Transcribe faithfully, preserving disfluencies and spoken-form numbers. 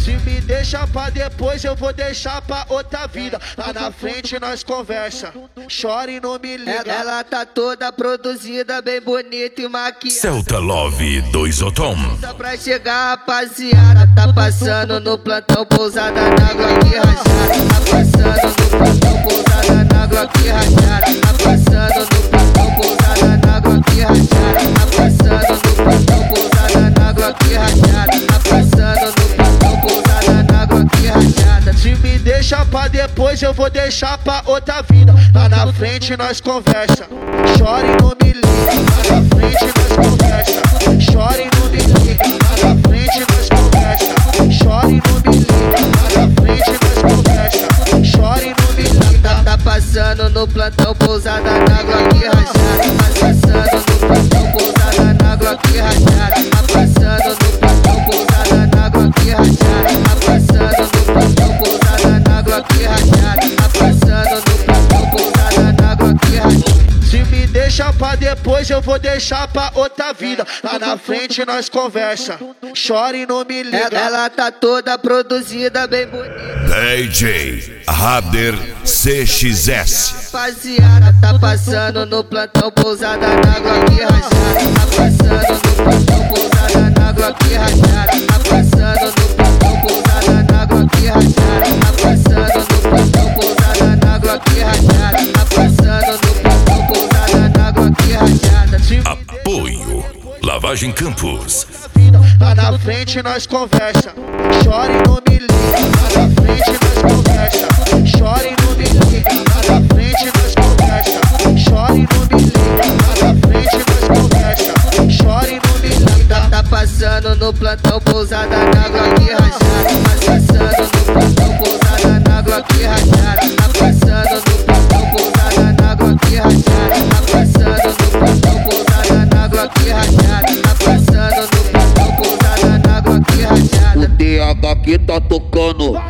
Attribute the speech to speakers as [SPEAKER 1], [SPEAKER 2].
[SPEAKER 1] Se me deixa pra depois, eu vou deixar pra outra vida. Lá na frente nós conversa, chora e não me liga.
[SPEAKER 2] Ela tá toda produzida, bem bonita e maquiada.
[SPEAKER 3] Celta Love dois Otom.
[SPEAKER 2] Só pra chegar, rapaziada, tá passando no plantão, pousada na Glock rachada. Tá passando no plantão, pousada na Glock rachada. Tá passando no plantão, pousada na Glock rachada. Tá passando no plantão, pousada na Glock rachada. Tá passando no plantão, pousada na Glock rachada.
[SPEAKER 1] Se me deixa pra depois, eu vou deixar pra outra vida. Lá na frente nós conversa, chora e não me liga. Lá na frente nós conversa, chora e não me liga. Lá na frente nós conversa, chora e não me liga. Lá na frente nós conversa, chora e não me liga.
[SPEAKER 2] Tá passando no plantão, pousada na Glock rachada. Tá passando no plantão, pousada na Glock rachada. Tá passando no plantão, pousada na Glock rachada. Tá passando no plantão, pousada na Glock rachada. Tá passando no plantão, pousada na Glock rachada.
[SPEAKER 1] Se me deixa pra depois, eu vou deixar pra outra vida. Lá na frente nós conversa, chora e não me liga.
[SPEAKER 2] Ela tá toda produzida, bem bonita.
[SPEAKER 3] D J Rader C X S.
[SPEAKER 2] Rapaziada, tá passando no plantão, pousada na Glock rachada. Tá passando no plantão, pousada na Glock rachada. Tá passando no plantão, pousada na Glock rachada. Tá passando no plantão, pousada na Glock rachada. Tá passando no plantão, pousada na Glock rachada.
[SPEAKER 3] Apoio Lavagem Campos.
[SPEAKER 1] Lá na frente nós conversa, chora e não me liga. Lá na frente nós conversa, chora e não me liga. Lá na frente nós conversa, chora e não me liga. Lá na frente nós conversa, chora e não me liga.
[SPEAKER 2] Tá passando no plantão, pousada na Glock rachada. Tá passando no plantão, pousada na Glock rachada. Tá passando no plantão, pousada na Glock rachada. Tá passando no plantão, pousada na Glock rachada. Tá passando no plantão, pousada na Glock rachada.
[SPEAKER 4] O D H que tá tocando.